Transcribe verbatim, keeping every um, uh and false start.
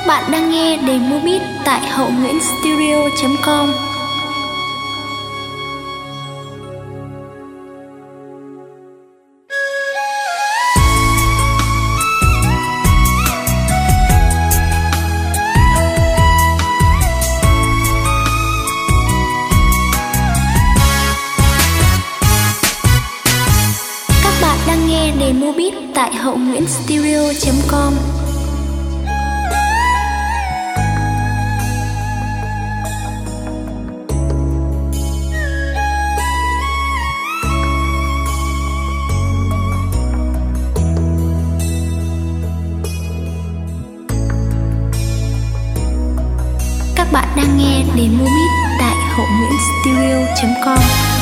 Các bạn đang nghe Demo Beat tại hậu nguyễn studio chấm com. Các bạn đang nghe Demo Beat tại hậu nguyễn studio chấm com. Các bạn đang nghe Demo Beat tại hậu nguyễn studio chấm com.